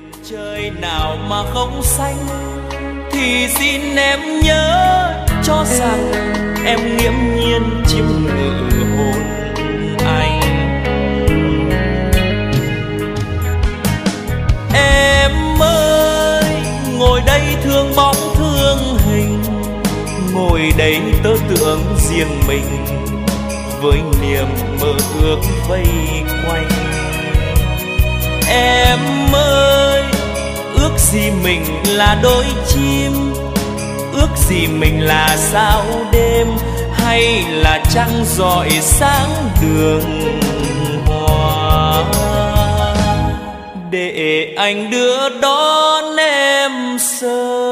Trời nào mà không xanh thì xin em nhớ cho rằng em nghiễm nhiên chiếm ngự hồn anh. Em ơi ngồi đây thương bóng thương hình, ngồi đây tớ tưởng riêng mình với niềm mơ ước vây quanh. Em ơi ước gì mình là đôi chim, ước gì mình là sao đêm, hay là trăng rọi sáng đường hoa, để anh đưa đón em sớm.